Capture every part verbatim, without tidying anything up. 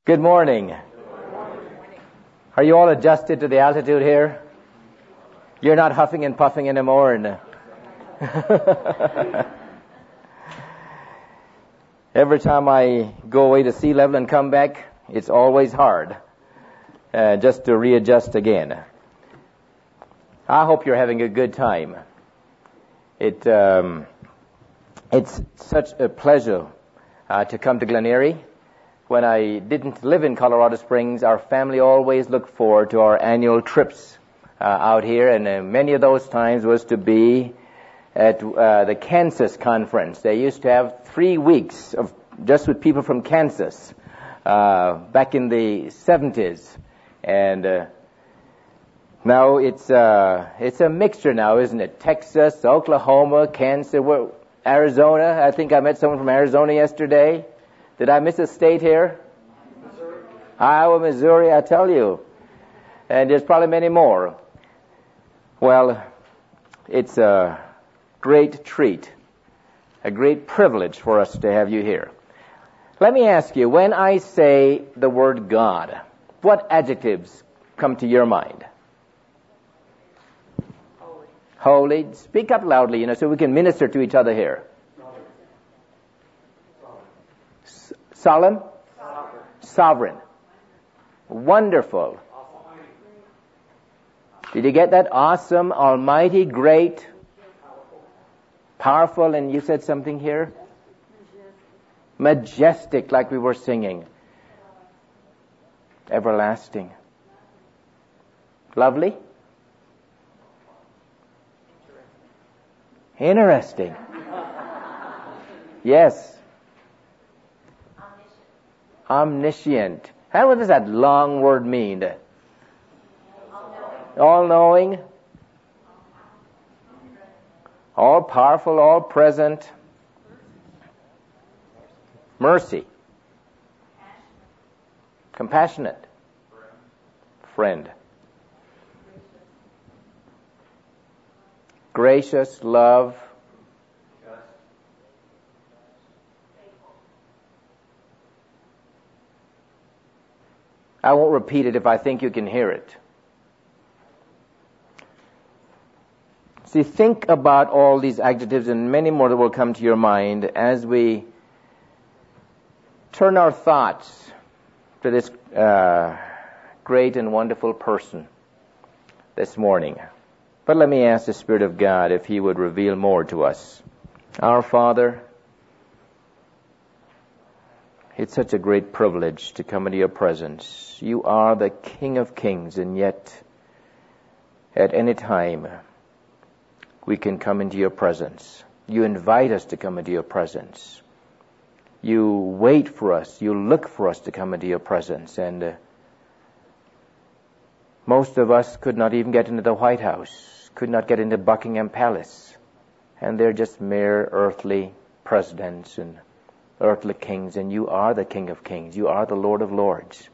Good morning. Are you all adjusted to the altitude here? You're not huffing and puffing anymore. And every time I go away to sea level and come back, it's always hard uh, just to readjust again. I hope you're having a good time. It um, it's such a pleasure uh, to come to Glen Eyrie. When I didn't live in Colorado Springs, our family always looked forward to our annual trips uh, out here, and uh, many of those times was to be at uh, the Kansas conference. They used to have three weeks of just with people from Kansas uh, back in the seventies, and uh, now it's uh, it's a mixture now, isn't it? Texas, Oklahoma, Kansas, Arizona. I think I met someone from Arizona yesterday. Did I miss a state here? Missouri. Iowa, Missouri, I tell you. And there's probably many more. Well, it's a great treat, a great privilege for us to have you here. Let me ask you, when I say the word God, what adjectives come to your mind? Holy. Holy. Speak up loudly, you know, so we can minister to each other here. Solemn? Sovereign. Sovereign. Wonderful. Almighty. Did you get that? Awesome, almighty, great, powerful, and you said something here? Majestic, Majestic like we were singing. Everlasting. Lovely? Interesting. Yes. Omniscient. How what does that long word mean? All-knowing. All-powerful, all-present. Mercy. Compassionate. Friend. Gracious, love. I won't repeat it if I think you can hear it. See, think about all these adjectives and many more that will come to your mind as we turn our thoughts to this uh, great and wonderful person this morning. But let me ask the Spirit of God if He would reveal more to us. Our Father, it's such a great privilege to come into your presence. You are the King of Kings, and yet at any time we can come into your presence. You invite us to come into your presence. You wait for us. You look for us to come into your presence. And uh, most of us could not even get into the White House, could not get into Buckingham Palace. And they're just mere earthly presidents and earthly kings, and you are the King of Kings. You are the Lord of Lords.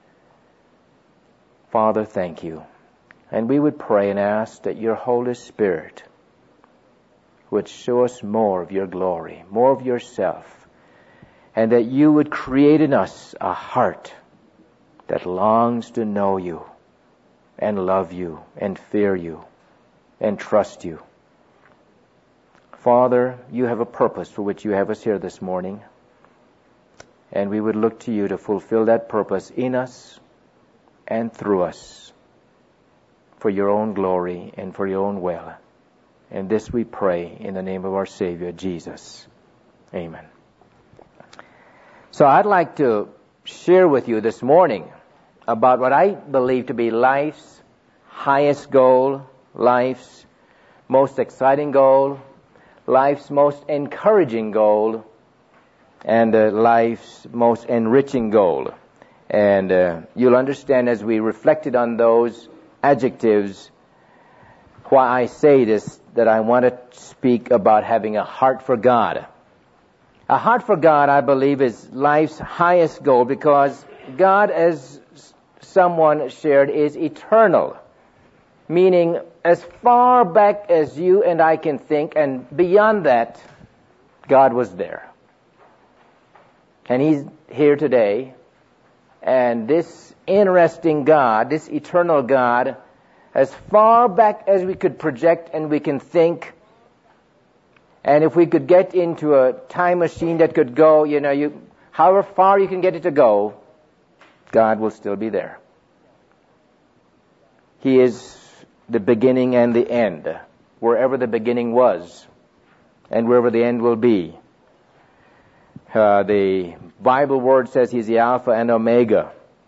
Father, thank you. And we would pray and ask that your Holy Spirit would show us more of your glory, more of yourself, and that you would create in us a heart that longs to know you and love you and fear you and trust you. Father, you have a purpose for which you have us here this morning. And we would look to you to fulfill that purpose in us and through us for your own glory and for your own will. And this we pray in the name of our Savior, Jesus. Amen. So I'd like to share with you this morning about what I believe to be life's highest goal, life's most exciting goal, life's most encouraging goal, and uh, life's most enriching goal. And uh, you'll understand as we reflected on those adjectives why I say this, that I want to speak about having a heart for God. A heart for God, I believe, is life's highest goal because God, as someone shared, is eternal. Meaning, as far back as you and I can think, and beyond that, God was there. And He's here today, And this interesting God, this eternal God, as far back as we could project and we can think, and if we could get into a time machine that could go, you know, you, however far you can get it to go, God will still be there. He is the beginning and the end, wherever the beginning was, and wherever the end will be. Uh, the Bible word says He's the Alpha and Omega.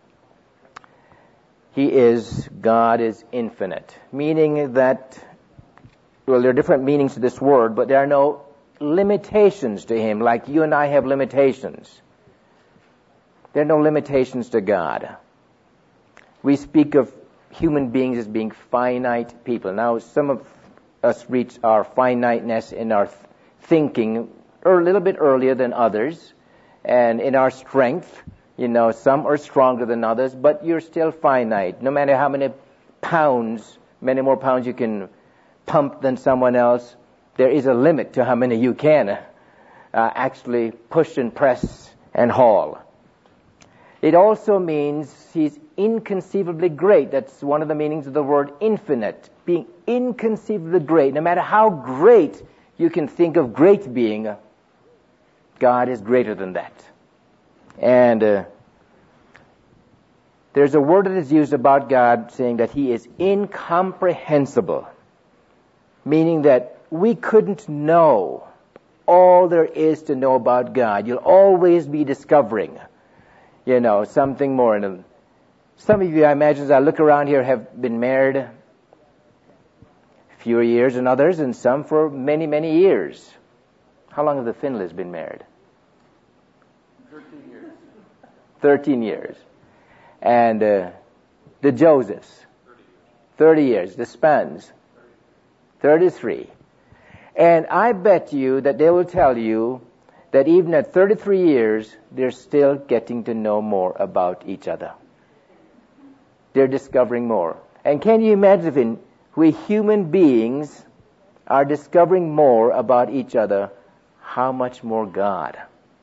He is, God is infinite, meaning that, well, there are different meanings to this word, but there are no limitations to Him like you and I have limitations. There are no limitations to God. We speak of human beings as being finite people. Now, some of us reach our finiteness in our th- thinking a little bit earlier than others, and in our strength, you know, some are stronger than others, but you're still finite. No matter how many pounds, many more pounds you can pump than someone else, there is a limit to how many you can uh, actually push and press and haul. It also means He's inconceivably great. That's one of the meanings of the word infinite, being inconceivably great. No matter how great you can think of great being, God is greater than that. And uh, there's a word that is used about God saying that He is incomprehensible, meaning that we couldn't know all there is to know about God. You'll always be discovering, you know, something more. And some of you, I imagine, as I look around here, have been married a few years than others, and some for many, many years. How long have the Finleys been married? Thirteen years. Thirteen years. And uh, the Josephs? Thirty years. The Spans? Thirty-three. And I bet you that they will tell you that even at thirty-three years, they're still getting to know more about each other. They're discovering more. And can you imagine if in, we human beings are discovering more about each other, how much more God?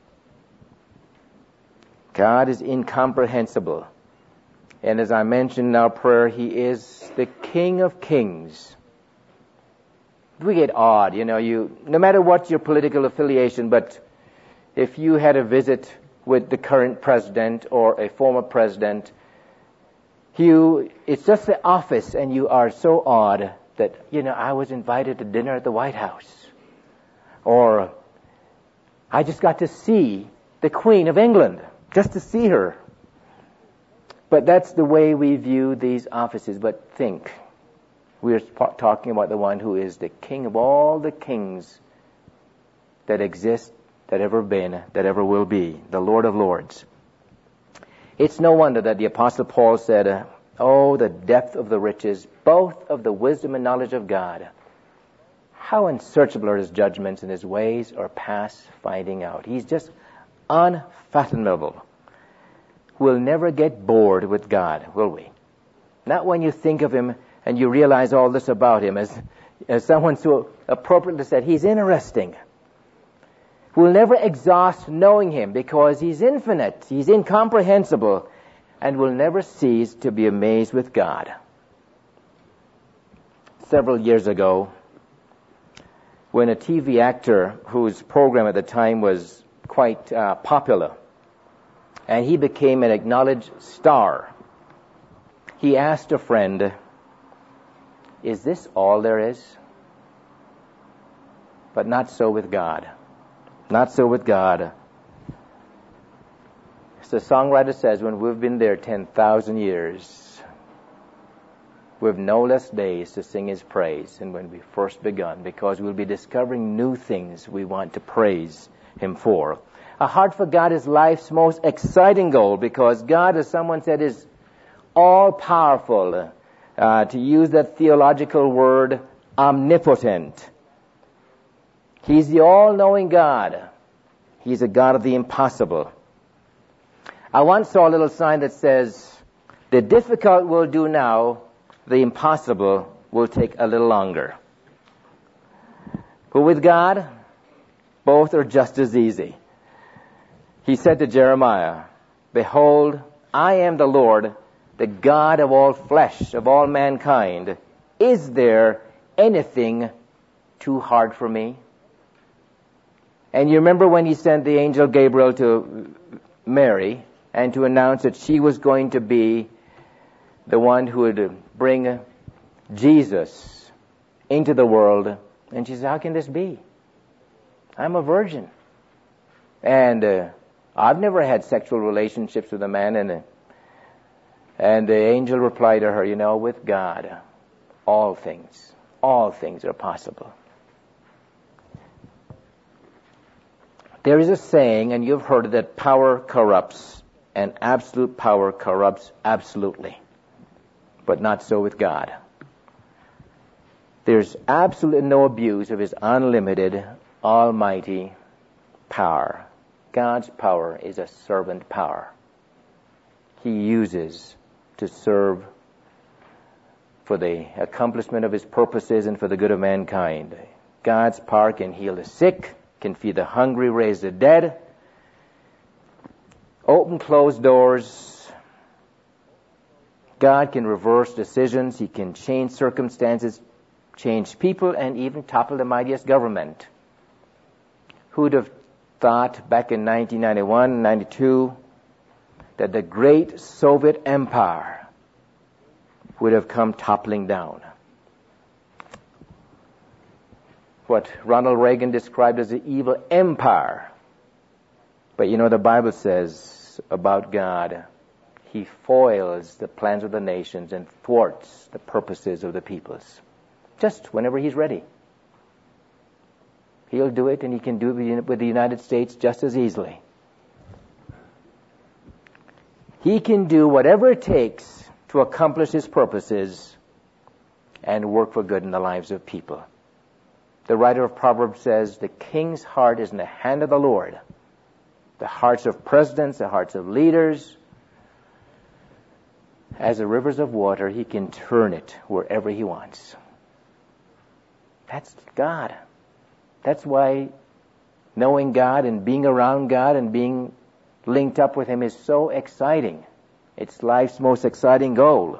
God is incomprehensible. And as I mentioned in our prayer, He is the King of Kings. We get odd, you know, you, no matter what your political affiliation, but if you had a visit with the current president or a former president, you, it's just the office and you are so odd that, you know, I was invited to dinner at the White House. Or, I just got to see the Queen of England, just to see her. But that's the way we view these offices. But think, we're talking about the one who is the King of all the kings that exist, that ever been, that ever will be, the Lord of Lords. It's no wonder that the Apostle Paul said, oh, the depth of the riches, both of the wisdom and knowledge of God. How unsearchable are His judgments, and His ways are past finding out. He's just unfathomable. We'll never get bored with God, will we? Not when you think of Him and you realize all this about Him. As, as someone so appropriately said, He's interesting. We'll never exhaust knowing Him because He's infinite, He's incomprehensible, and we'll never cease to be amazed with God. Several years ago, when a T V actor whose program at the time was quite uh, popular, and he became an acknowledged star, he asked a friend, is this all there is? But not so with God. Not so with God. As the songwriter says, when we've been there ten thousand years, we've no less days to sing His praise than when we first begun, because we'll be discovering new things we want to praise Him for. A heart for God is life's most exciting goal, because God, as someone said, is all-powerful. Uh, to use that theological word, omnipotent. He's the all-knowing God. He's a God of the impossible. I once saw a little sign that says, the difficult will do now, the impossible will take a little longer. But with God, both are just as easy. He said to Jeremiah, behold, I am the Lord, the God of all flesh, of all mankind. Is there anything too hard for me? And you remember when he sent the angel Gabriel to Mary and to announce that she was going to be the one who would bring Jesus into the world. And she said, how can this be? I'm a virgin. And uh, I've never had sexual relationships with a man. And, uh, and the angel replied to her, you know, with God, all things, all things are possible. There is a saying, and you've heard it, that power corrupts, and absolute power corrupts absolutely. But not so with God. There's absolutely no abuse of His unlimited, almighty power. God's power is a servant power. He uses to serve for the accomplishment of His purposes and for the good of mankind. God's power can heal the sick, can feed the hungry, raise the dead, open closed doors. God can reverse decisions. He can change circumstances, change people, and even topple the mightiest government. Who'd have thought back in nineteen ninety-one, ninety-two, that the great Soviet empire would have come toppling down? What Ronald Reagan described as the evil empire. But you know, the Bible says about God, He foils the plans of the nations and thwarts the purposes of the peoples. Just whenever He's ready. He'll do it, and He can do it with the United States just as easily. He can do whatever it takes to accomplish His purposes and work for good in the lives of people. The writer of Proverbs says, the king's heart is in the hand of the Lord. The hearts of presidents, the hearts of leaders, as the rivers of water, He can turn it wherever He wants. That's God. That's why knowing God and being around God and being linked up with Him is so exciting. It's life's most exciting goal.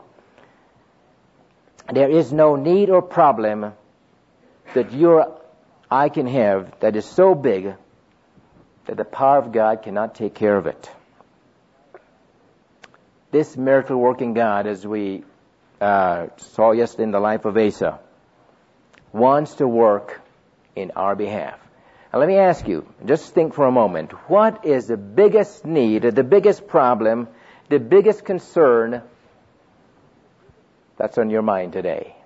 There is no need or problem that your I can have that is so big that the power of God cannot take care of it. This miracle-working God, as we uh, saw yesterday in the life of Asa, wants to work in our behalf. Now let me ask you, just think for a moment, what is the biggest need, the biggest problem, the biggest concern that's on your mind today?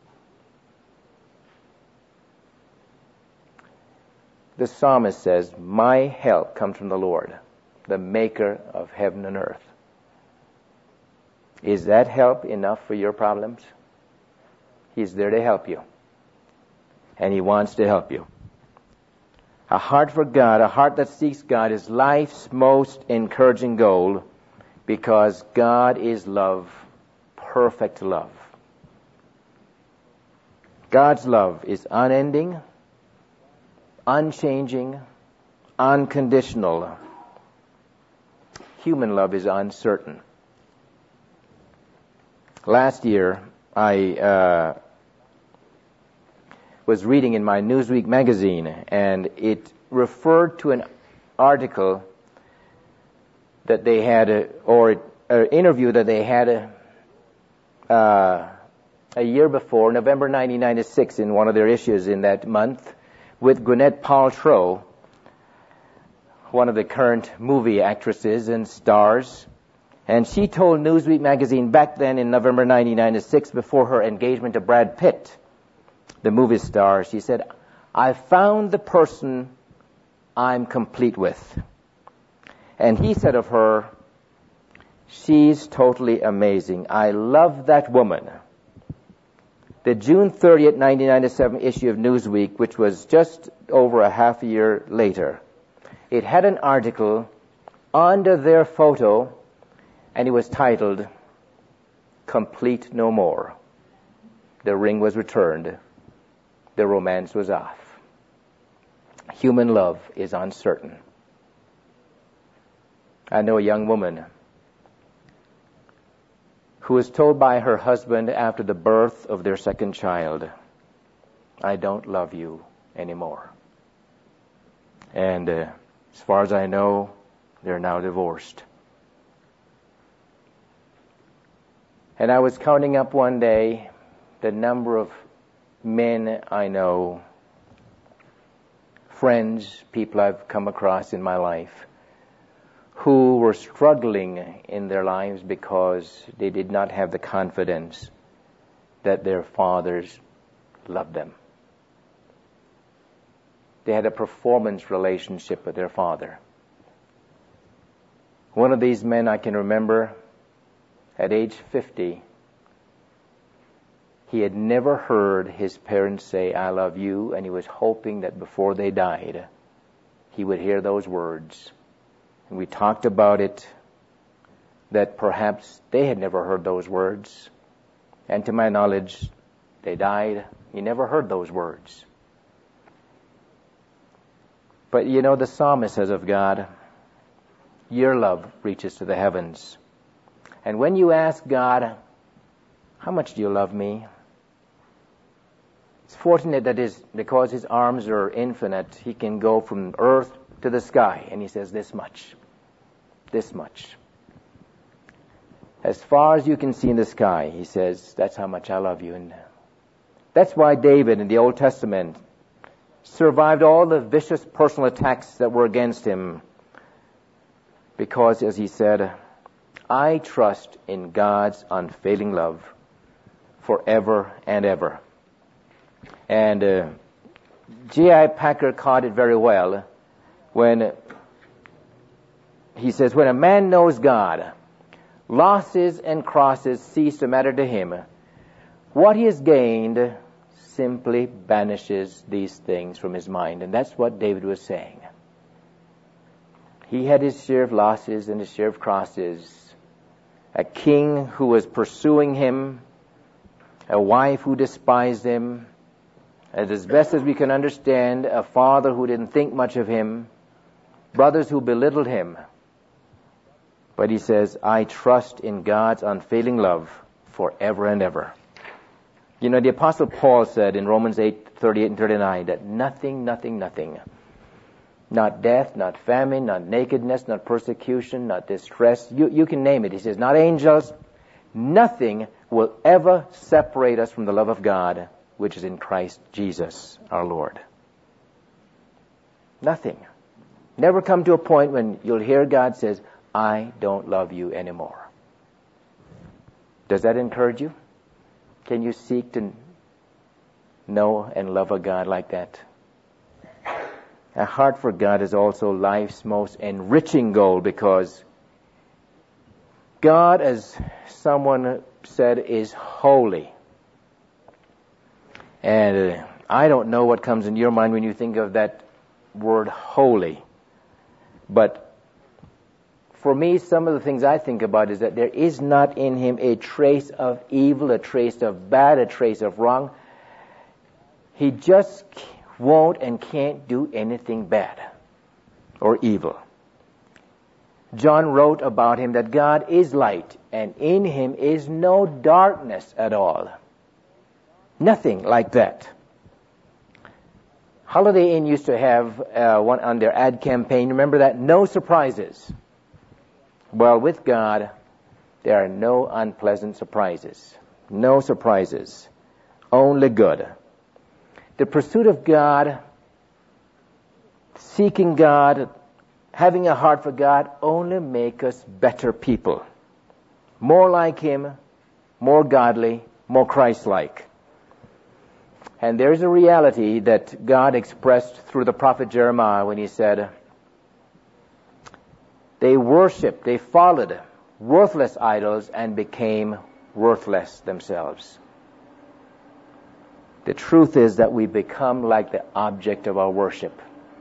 The psalmist says, my help comes from the Lord, the maker of heaven and earth. Is that help enough for your problems? He's there to help you. And He wants to help you. A heart for God, a heart that seeks God, is life's most encouraging goal, because God is love, perfect love. God's love is unending, unchanging, unconditional. Human love is uncertain. Last year, I uh, was reading in my Newsweek magazine, and it referred to an article that they had, a, or an interview that they had a, uh, a year before, November nineteen ninety-six, in one of their issues in that month, with Gwyneth Paltrow, one of the current movie actresses and stars. And she told Newsweek magazine back then in November nineteen ninety-six, before her engagement to Brad Pitt, the movie star, she said, I found the person I'm complete with. And he said of her, she's totally amazing. I love that woman. The June thirtieth, nineteen ninety-seven issue of Newsweek, which was just over a half a year later, it had an article under their photo, and it was titled, Complete No More. The ring was returned. The romance was off. Human love is uncertain. I know a young woman who was told by her husband after the birth of their second child, I don't love you anymore. And uh, as far as I know, they're now divorced. And I was counting up one day the number of men I know, friends, people I've come across in my life, who were struggling in their lives because they did not have the confidence that their fathers loved them. They had a performance relationship with their father. One of these men I can remember, at age fifty, he had never heard his parents say, I love you, and he was hoping that before they died, he would hear those words. And we talked about it, that perhaps they had never heard those words. And to my knowledge, they died. He never heard those words. But you know, the psalmist says of God, your love reaches to the heavens. And when you ask God, how much do you love me? It's fortunate that his, because his arms are infinite, he can go from earth to the sky. And he says, this much. This much. As far as you can see in the sky, he says, that's how much I love you. And that's why David in the Old Testament survived all the vicious personal attacks that were against him. Because, as he said, I trust in God's unfailing love forever and ever. And uh, J I Packer caught it very well when he says, when a man knows God, losses and crosses cease to matter to him. What he has gained simply banishes these things from his mind. And that's what David was saying. He had his share of losses and his share of crosses. A king who was pursuing him, a wife who despised him, and as best as we can understand, a father who didn't think much of him, brothers who belittled him. But he says, I trust in God's unfailing love forever and ever. You know, the Apostle Paul said in Romans eight, thirty-eight and thirty-nine that nothing, nothing, nothing, not death, not famine, not nakedness, not persecution, not distress, you, you can name it. He says, not angels, nothing will ever separate us from the love of God, which is in Christ Jesus our Lord. Nothing. Never come to a point when you'll hear God says, I don't love you anymore. Does that encourage you? Can you seek to know and love a God like that? A heart for God is also life's most enriching goal, because God, as someone said, is holy. And uh, I don't know what comes in your mind when you think of that word holy. But for me, some of the things I think about is that there is not in him a trace of evil, a trace of bad, a trace of wrong. He just won't and can't do anything bad or evil. John wrote about him that God is light, and in him is no darkness at all. Nothing like that. Holiday Inn used to have uh, one on their ad campaign. Remember that? No surprises. Well, with God, there are no unpleasant surprises. No surprises. Only good. The pursuit of God, seeking God, having a heart for God, only make us better people. More like him, more godly, more Christ-like. And there's a reality that God expressed through the prophet Jeremiah when he said, they worshipped, they followed worthless idols and became worthless themselves. The truth is that we become like the object of our worship.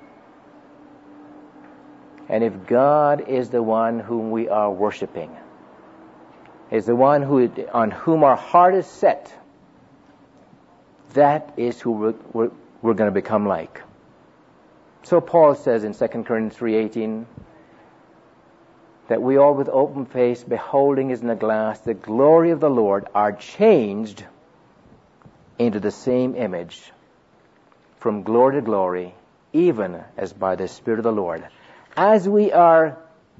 And if God is the one whom we are worshiping, is the one who on whom our heart is set, that is who we're, we're, we're going to become like. So Paul says in Second Corinthians three eighteen, that we all with open face, beholding as in a glass the glory of the Lord, are changed into the same image from glory to glory, even as by the Spirit of the Lord. As we are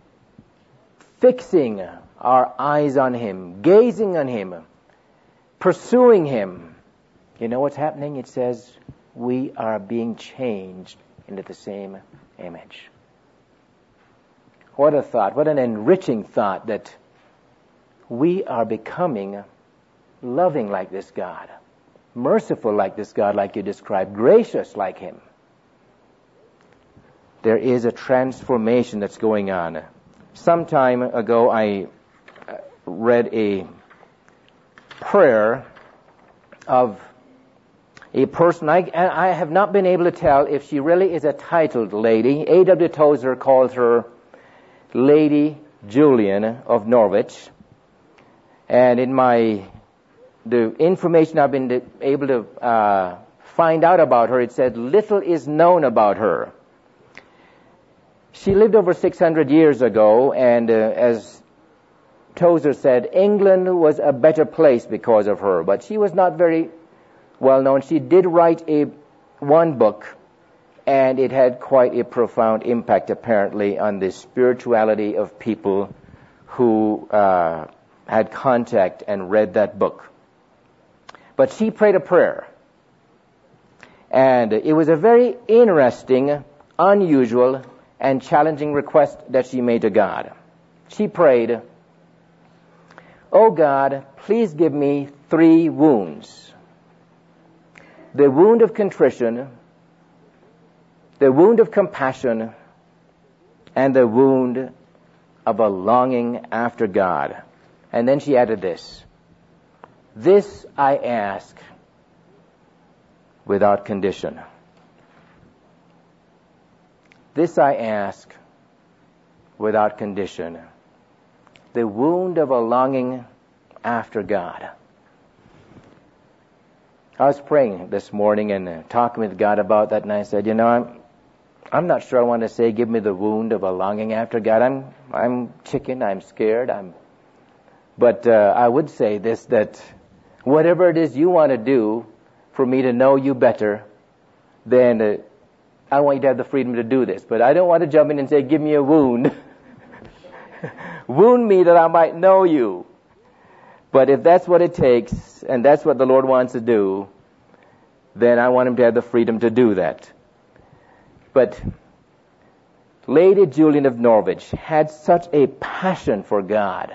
fixing our eyes on Him, gazing on Him, pursuing Him, you know what's happening? It says we are being changed into the same image. What a thought, what an enriching thought that we are becoming loving like this God, merciful like this God, like you described, gracious like Him. There is a transformation that's going on. Some time ago I read a prayer of a person, I, I have not been able to tell if she really is a titled lady. A W Tozer calls her Lady Julian of Norwich. And in my, the information I've been able to uh, find out about her, it said little is known about her. She lived over six hundred years ago, and uh, as Tozer said, England was a better place because of her, but she was not very well known. She did write a one book, and it had quite a profound impact, apparently, on the spirituality of people who uh, had contact and read that book. But she prayed a prayer, and it was a very interesting, unusual, and challenging request that she made to God. She prayed, "Oh God, please give me three wounds. The wound of contrition, the wound of compassion, and the wound of a longing after God." And then she added this, "This I ask without condition. This I ask without condition." The wound of a longing after God. I was praying this morning and uh, talking with God about that, and I said, you know, I'm I'm not sure I want to say, give me the wound of a longing after God. I'm I'm chicken, I'm scared, I'm but uh, I would say this, that whatever it is you want to do for me to know you better, then uh, I want you to have the freedom to do this. But I don't want to jump in and say, give me a wound. Wound me that I might know you. But if that's what it takes, and that's what the Lord wants to do, then I want Him to have the freedom to do that. But Lady Julian of Norwich had such a passion for God.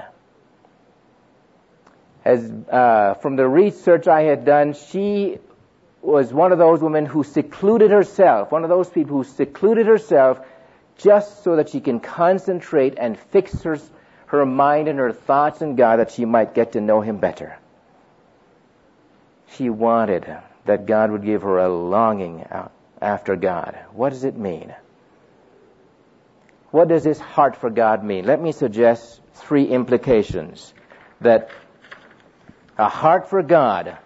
As uh, from the research I had done, she was one of those women who secluded herself, one of those people who secluded herself just so that she can concentrate and fix her, her mind and her thoughts on God, that she might get to know Him better. She wanted that God would give her a longing after God. What does it mean? What does this heart for God mean? Let me suggest three implications. That a heart for God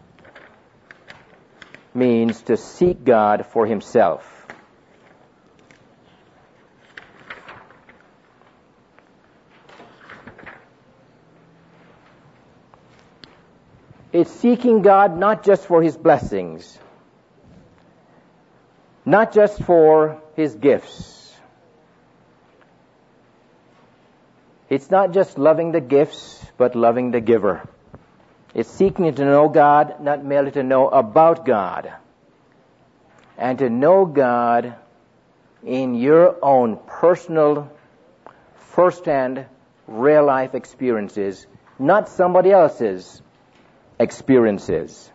means to seek God for Himself. It's seeking God not just for His blessings, not just for His gifts. It's not just loving the gifts, but loving the giver. It's seeking to know God, not merely to know about God. And to know God in your own personal, first-hand, real-life experiences, not somebody else's experiences.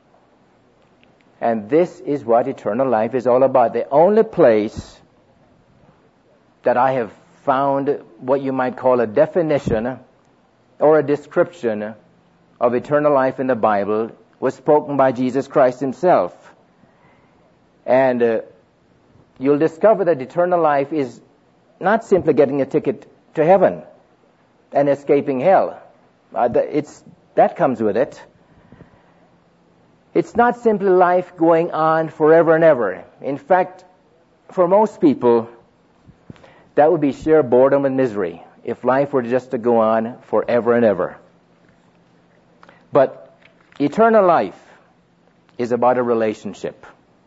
And this is what eternal life is all about. The only place that I have found what you might call a definition or a description of eternal life in the Bible was spoken by Jesus Christ Himself. And uh, you'll discover that eternal life is not simply getting a ticket to heaven and escaping hell. Uh, it's that comes with it. It's not simply life going on forever and ever. In fact, for most people, that would be sheer boredom and misery. if life were just to go on forever and ever. But eternal life is about a relationship.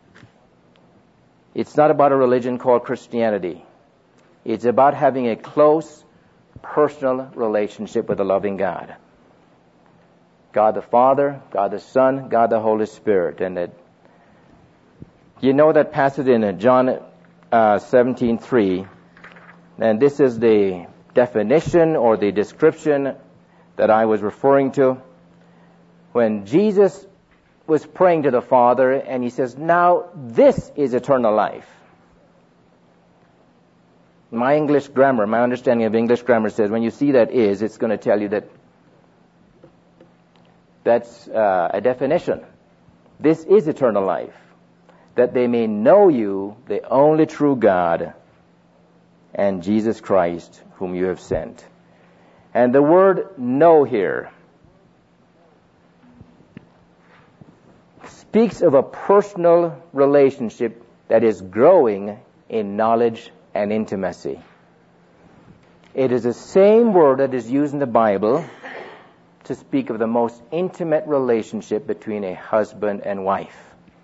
It's not about a religion called Christianity. It's about having a close, personal relationship with a loving God. God the Father, God the Son, God the Holy Spirit. And that, you know that passage in John uh, seventeen three, and this is the definition or the description that I was referring to. When Jesus was praying to the Father, and he says, now this is eternal life. My English grammar, my understanding of English grammar says when you see that is, it's going to tell you that that's uh, a definition. This is eternal life, that they may know you, the only true God, and Jesus Christ, whom you have sent. And the word know here speaks of a personal relationship that is growing in knowledge and intimacy. It is the same word that is used in the Bible to speak of the most intimate relationship between a husband and wife.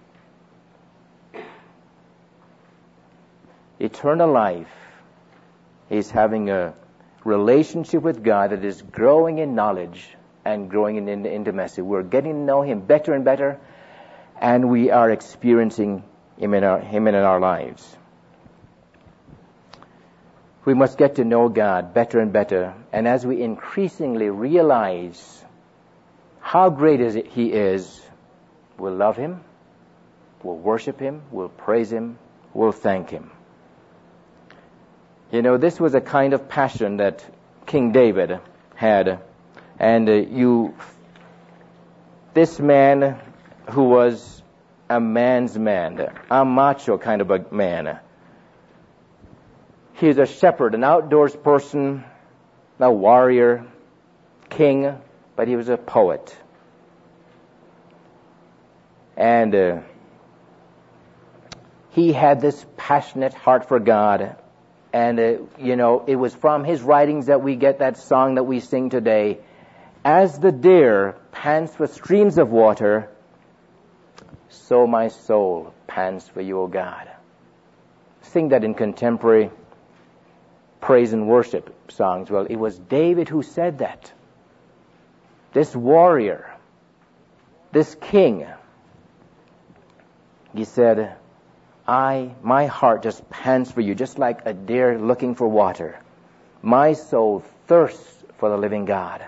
Eternal life is having a relationship with God that is growing in knowledge and growing in intimacy. We're getting to know Him better and better, and we are experiencing Him in our, Him in our lives. We must get to know God better and better, and as we increasingly realize how great is it He is, we'll love Him, we'll worship Him, we'll praise Him, we'll thank Him. You know, this was a kind of passion that King David had, and uh, you, this man who was a man's man, a macho kind of a man. He's a shepherd, an outdoors person, a warrior, king, but he was a poet. And uh, he had this passionate heart for God. And, uh, you know, it was from his writings that we get that song that we sing today. As the deer pants for streams of water, so my soul pants for you, O God. Sing that in contemporary praise and worship songs. Well, it was David who said that. This warrior, this king, he said, I, my heart just pants for you, just like a deer looking for water. My soul thirsts for the living God.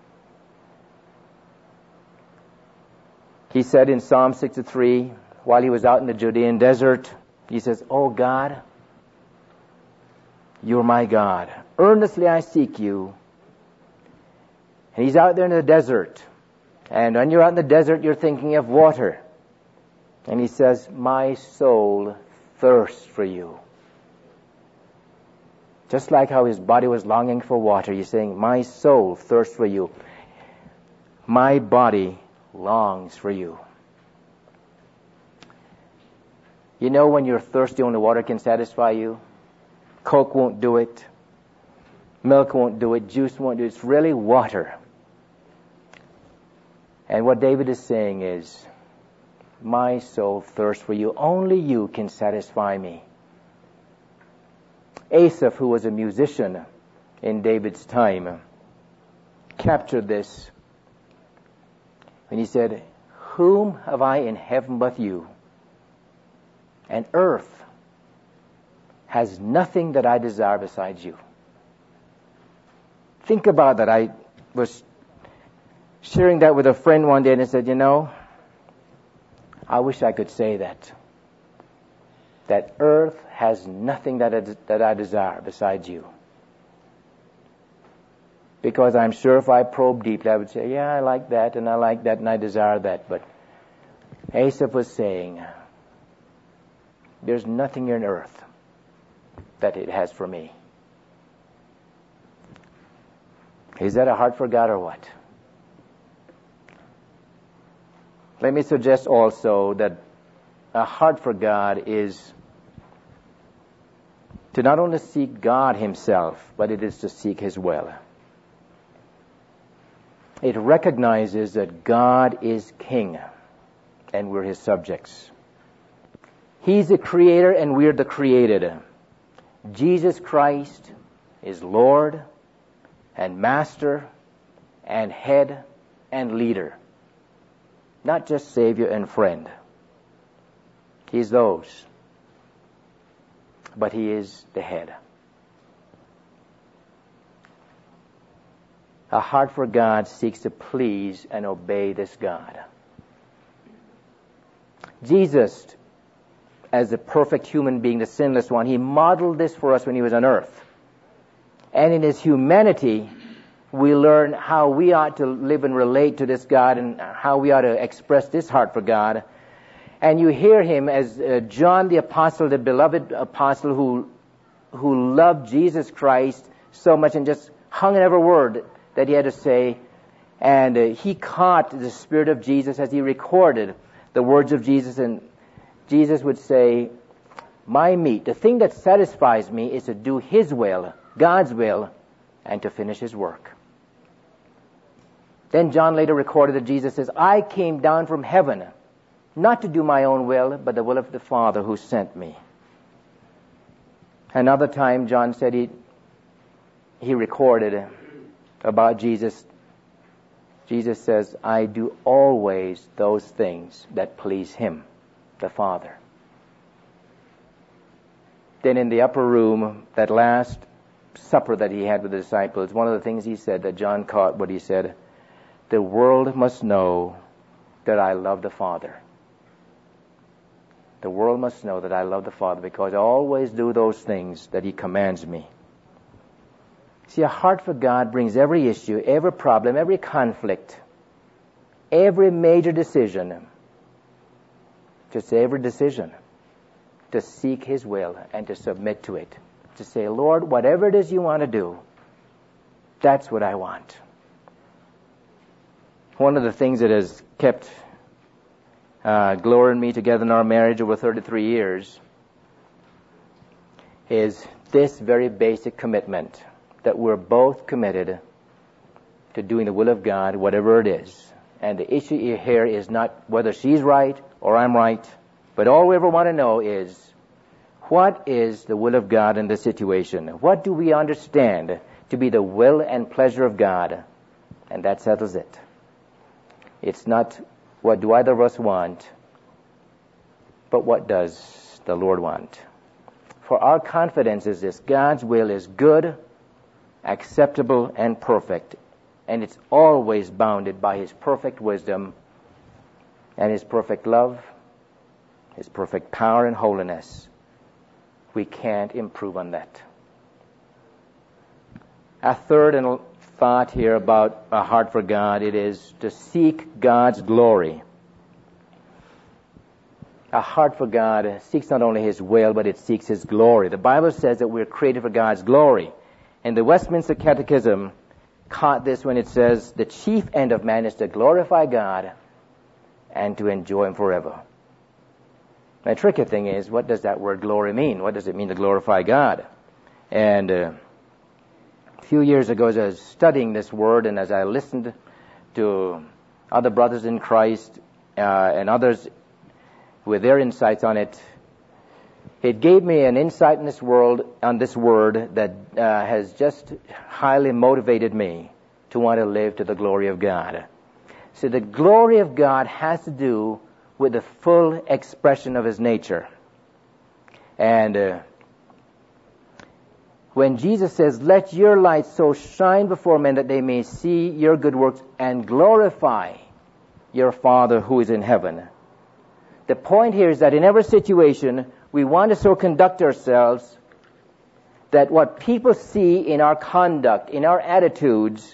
He said in Psalm sixty-three, while he was out in the Judean desert, he says, Oh God, you're my God. Earnestly I seek you. And he's out there in the desert. And when you're out in the desert, you're thinking of water. And he says, my soul thirsts for you. Just like how his body was longing for water, he's saying, my soul thirsts for you. My body longs for you. You know when you're thirsty, only water can satisfy you. Coke won't do it. Milk won't do it. Juice won't do it. It's really water. And what David is saying is, my soul thirsts for you. Only you can satisfy me. Asaph, who was a musician in David's time, captured this when he said, whom have I in heaven but you? And earth has nothing that I desire besides you. Think about that. I was sharing that with a friend one day, and I said, you know, I wish I could say that. That earth has nothing that I, that I desire besides you. Because I'm sure if I probe deeply, I would say, yeah, I like that, and I like that, and I desire that. But Asaph was saying, there's nothing in earth that it has for me. Is that a heart for God or what? Let me suggest also that a heart for God is to not only seek God himself, but it is to seek his will. It recognizes that God is king and we're his subjects. He's the creator and we're the created. Jesus Christ is Lord and Master and Head and Leader. Not just Savior and friend. He's those. But he is the head. A heart for God seeks to please and obey this God. Jesus, as the perfect human being, the sinless one, he modeled this for us when he was on earth. And in his humanity, we learn how we ought to live and relate to this God and how we ought to express this heart for God. And you hear him as uh, John the apostle, the beloved apostle who who loved Jesus Christ so much and just hung on every word that he had to say. And uh, he caught the Spirit of Jesus as he recorded the words of Jesus. And Jesus would say, my meat, the thing that satisfies me is to do his will, God's will, and to finish his work. Then John later recorded that Jesus says, I came down from heaven, not to do my own will, but the will of the Father who sent me. Another time, John said he, he recorded about Jesus. Jesus says, I do always those things that please him, the Father. Then in the upper room, that last supper that he had with the disciples, one of the things he said that John caught, what he said, the world must know that I love the Father. The world must know that I love the Father because I always do those things that he commands me. See, a heart for God brings every issue, every problem, every conflict, every major decision, just every decision, to seek his will and to submit to it. To say, Lord, whatever it is you want to do, that's what I want. One of the things that has kept uh, Gloria and me together in our marriage over thirty-three years is this very basic commitment that we're both committed to doing the will of God, whatever it is. And the issue here is not whether she's right or I'm right, but all we ever want to know is what is the will of God in this situation? What do we understand to be the will and pleasure of God? And that settles it. It's not what do either of us want, but what does the Lord want? For our confidence is this: God's will is good, acceptable, and perfect, and it's always bounded by his perfect wisdom and his perfect love, his perfect power and holiness. We can't improve on that. A third and thought here about a heart for God, it is to seek God's glory. A heart for God seeks not only his will, but it seeks his glory. The Bible says that we're created for God's glory. And the Westminster Catechism caught this when it says, the chief end of man is to glorify God and to enjoy him forever. The tricky thing is, what does that word glory mean? What does it mean to glorify God? And uh, a few years ago, as I was studying this word and as I listened to other brothers in Christ uh, and others with their insights on it, it gave me an insight in this world, on this word that uh, has just highly motivated me to want to live to the glory of God. So the glory of God has to do with the full expression of his nature. And uh, when Jesus says, let your light so shine before men that they may see your good works and glorify your Father who is in heaven. The point here is that in every situation, we want to so conduct ourselves that what people see in our conduct, in our attitudes,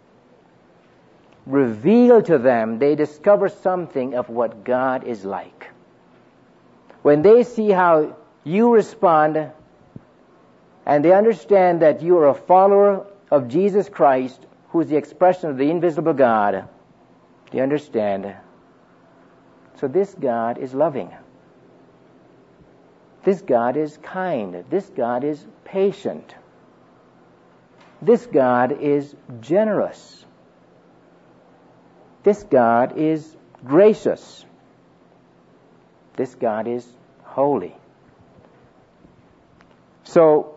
reveal to them, they discover something of what God is like. When they see how you respond and they understand that you are a follower of Jesus Christ, who is the expression of the invisible God, they understand, so this God is loving. This God is kind. This God is patient. This God is generous. This God is gracious. This God is holy. So,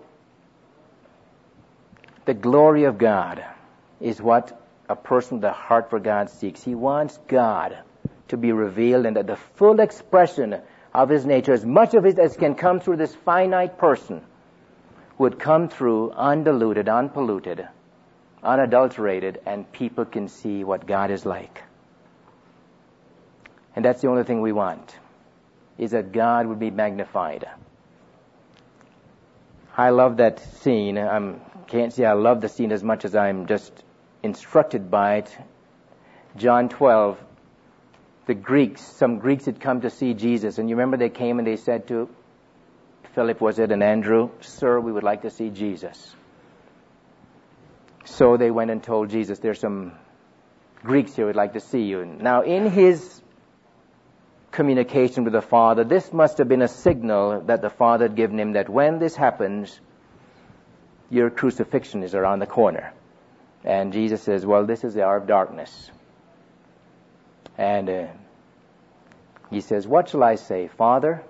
the glory of God is what a person with a heart for God seeks. He wants God to be revealed and that the full expression of His nature, as much of it as can come through this finite person, would come through undiluted, unpolluted, unadulterated, and people can see what God is like. And that's the only thing we want, is that God would be magnified. I love that scene. I can't say I love the scene as much as I'm just instructed by it. John twelve, the Greeks, some Greeks had come to see Jesus. And you remember they came and they said to Philip, was it, and Andrew, "Sir, we would like to see Jesus." So they went and told Jesus, "There's some Greeks here who would like to see you." Now in his communication with the Father, this must have been a signal that the Father had given him that when this happens, your crucifixion is around the corner. And Jesus says, well, this is the hour of darkness. And uh, he says, what shall I say? Father,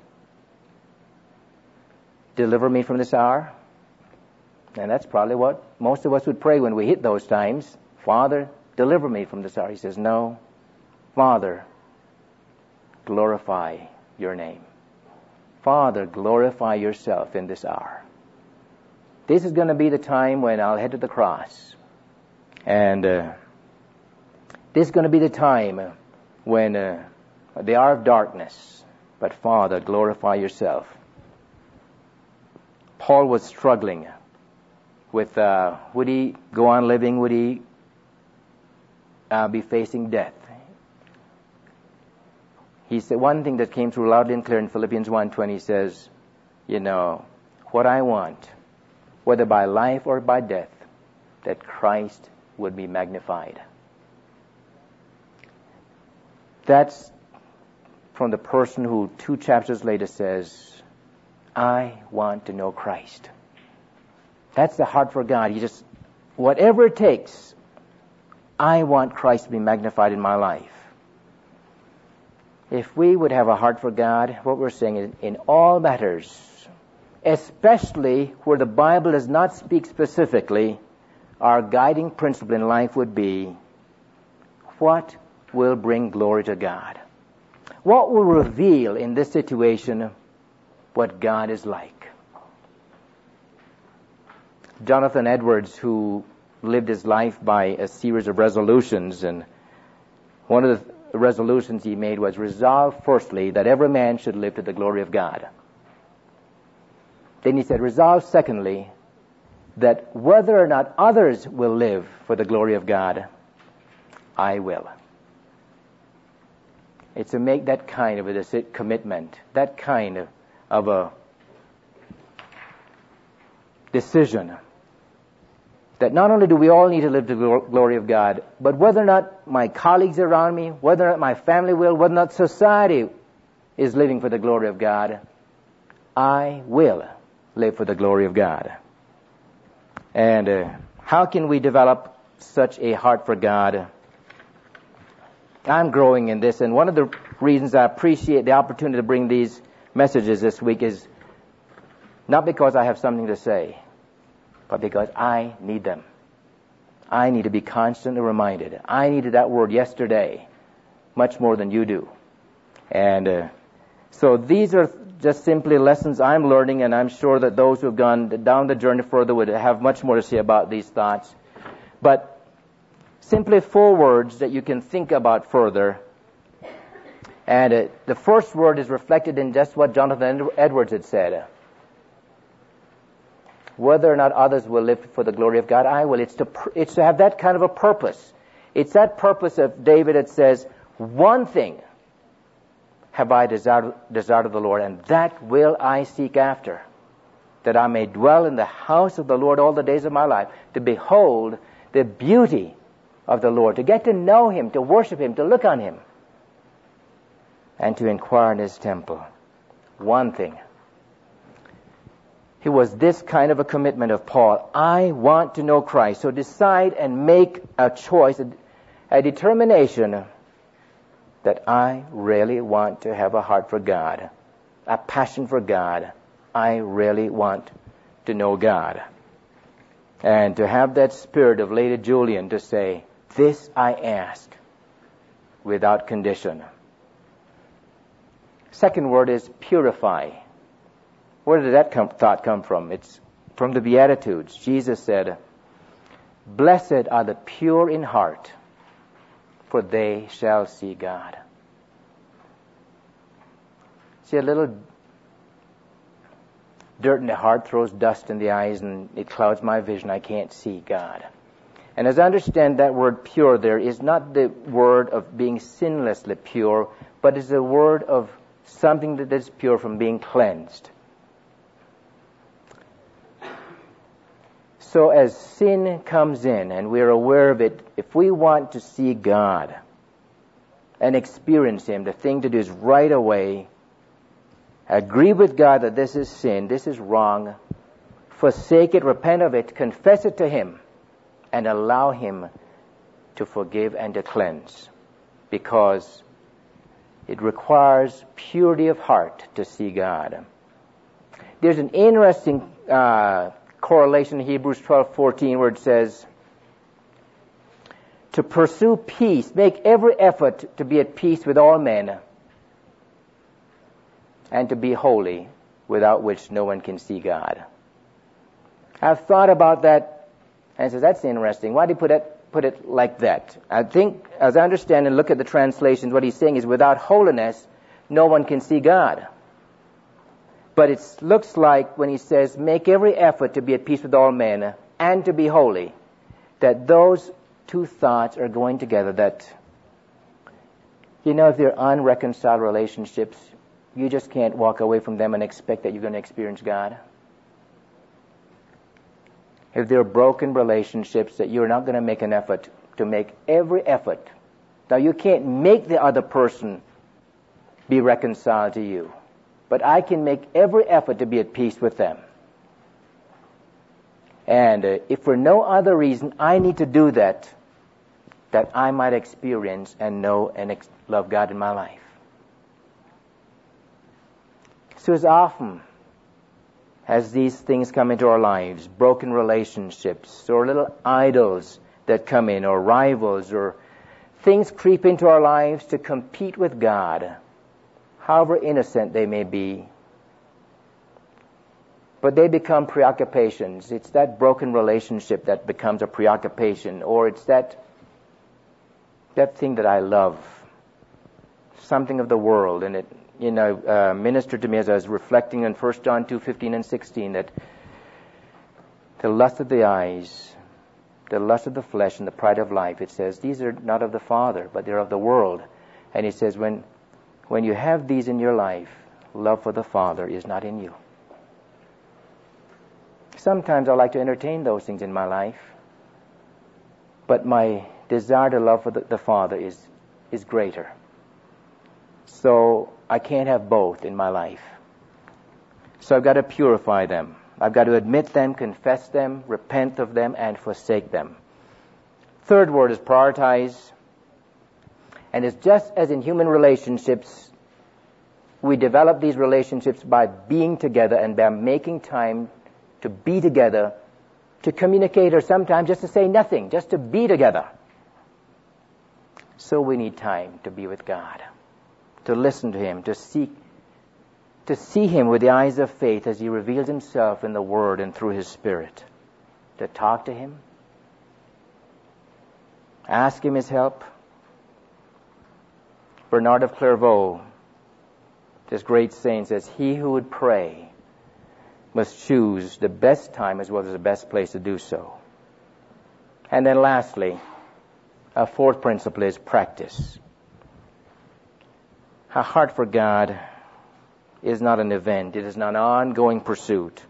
deliver me from this hour? And that's probably what most of us would pray when we hit those times. Father, deliver me from this hour. He says, no. Father, glorify your name. Father, glorify yourself in this hour. This is going to be the time when I'll head to the cross. And uh, this is going to be the time when uh, the hour of darkness. But Father, glorify yourself. Paul was struggling with, uh, would he go on living? Would he uh, be facing death? He said, one thing that came through loudly and clear in Philippians one twenty says, you know, what I want, whether by life or by death, that Christ would be magnified. That's from the person who two chapters later says, I want to know Christ. That's the heart for God. You just, whatever it takes, I want Christ to be magnified in my life. If we would have a heart for God, what we're saying is, in all matters, especially where the Bible does not speak specifically, our guiding principle in life would be, what will bring glory to God? What will reveal in this situation what God is like? Jonathan Edwards, who lived his life by a series of resolutions, and one of the resolutions he made was, resolve firstly that every man should live to the glory of God. Then he said, resolve secondly that whether or not others will live for the glory of God, I will. It's to make that kind of a commitment, that kind of, of a decision, that not only do we all need to live to the glory of God, but whether or not my colleagues around me, whether or not my family will, whether or not society is living for the glory of God, I will live for the glory of God. And uh, how can we develop such a heart for God? I'm growing in this, and one of the reasons I appreciate the opportunity to bring these messages this week is not because I have something to say, but because I need them. I need to be constantly reminded. I needed that word yesterday, much more than you do. And uh, so these are just simply lessons I'm learning, and I'm sure that those who have gone down the journey further would have much more to say about these thoughts. But simply four words that you can think about further. And uh, the first word is reflected in just what Jonathan Edwards had said. Whether or not others will live for the glory of God, I will. It's to, it's to have that kind of a purpose. It's that purpose of David that says, one thing have I desired, desired of the Lord, and that will I seek after, that I may dwell in the house of the Lord all the days of my life, to behold the beauty of the Lord, to get to know Him, to worship Him, to look on Him, and to inquire in His temple. One thing It was this kind of a commitment of Paul. I want to know Christ. So decide and make a choice, a, a determination that I really want to have a heart for God, a passion for God. I really want to know God. And to have that spirit of Lady Julian to say, this I ask without condition. Second word is purify. Where did that come, thought come from? It's from the Beatitudes. Jesus said, blessed are the pure in heart, for they shall see God. See, a little dirt in the heart throws dust in the eyes and it clouds my vision. I can't see God. And as I understand that word pure there is not the word of being sinlessly pure, but is a word of something that is pure from being cleansed. So as sin comes in and we're aware of it, if we want to see God and experience Him, the thing to do is right away agree with God that this is sin, this is wrong, forsake it, repent of it, confess it to Him, and allow Him to forgive and to cleanse. Because it requires purity of heart to see God. There's an interesting uh, correlation in Hebrews twelve fourteen where it says, to pursue peace, make every effort to be at peace with all men, and to be holy, without which no one can see God. I've thought about that, and I said, that's interesting. Why did he put it, put it like that? I think, as I understand and look at the translations, what he's saying is, without holiness, no one can see God. But it looks like when he says, make every effort to be at peace with all men, and to be holy, that those two thoughts are going together, that, you know, if they're unreconciled relationships, you just can't walk away from them and expect that you're going to experience God. If they're broken relationships, that you're not going to make an effort to make every effort. Now, you can't make the other person be reconciled to you, but I can make every effort to be at peace with them. And uh, if for no other reason, I need to do that, that I might experience and know and ex- love God in my life. So as often as these things come into our lives, broken relationships, or little idols that come in, or rivals, or things creep into our lives to compete with God, however innocent they may be, but they become preoccupations. It's that broken relationship that becomes a preoccupation, or it's that that thing that I love, something of the world, and it you know, uh, ministered to me as I was reflecting on First John two fifteen and sixteen, that the lust of the eyes, the lust of the flesh, and the pride of life, it says, these are not of the Father, but they're of the world. And he says, when when you have these in your life, love for the Father is not in you. Sometimes I like to entertain those things in my life, but my desire to love for the, the Father is is greater. So I can't have both in my life. So I've got to purify them. I've got to admit them, confess them, repent of them, and forsake them. Third word is prioritize. And it's just as in human relationships, we develop these relationships by being together and by making time to be together, to communicate, or sometimes just to say nothing, just to be together. So we need time to be with God, to listen to Him, to seek, to see Him with the eyes of faith as He reveals Himself in the Word and through His Spirit, to talk to Him, ask Him His help. Bernard of Clairvaux, this great saint, says, he who would pray must choose the best time as well as the best place to do so. And then lastly, a fourth principle is practice. A heart for God is not an event. It is not an ongoing pursuit.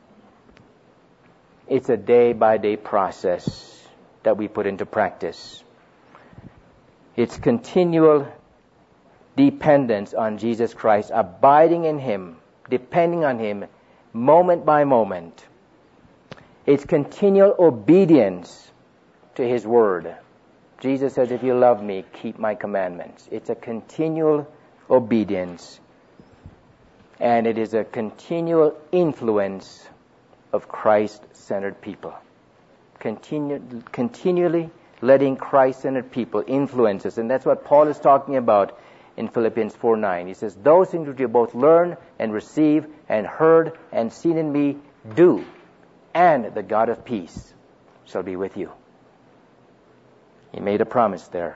It's a day-by-day process that we put into practice. It's continual dependence on Jesus Christ, abiding in Him, depending on Him, moment by moment. It's continual obedience to His Word. Jesus says, if you love me, keep my commandments. It's a continual obedience. And it is a continual influence of Christ-centered people. Continu- continually letting Christ-centered people influence us. And that's what Paul is talking about in Philippians four nine. He says, those things which you both learned and received and heard and seen in me, do, and the God of peace shall be with you. He made a promise there.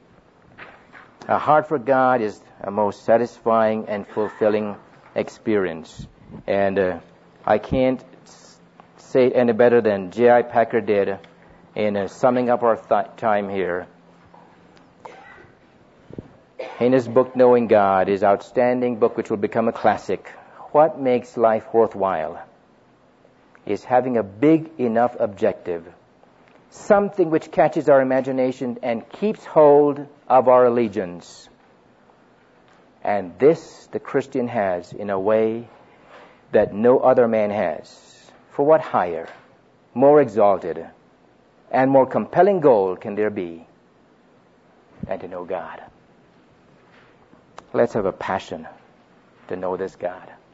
A heart for God is a most satisfying and fulfilling experience. And uh, I can't say it any better than J I Packer did in uh, summing up our th- time here. In his book, Knowing God, his outstanding book which will become a classic, what makes life worthwhile is having a big enough objective, something which catches our imagination and keeps hold of our allegiance. And this the Christian has in a way that no other man has. For what higher, more exalted, and more compelling goal can there be than to know God? Let's have a passion to know this God.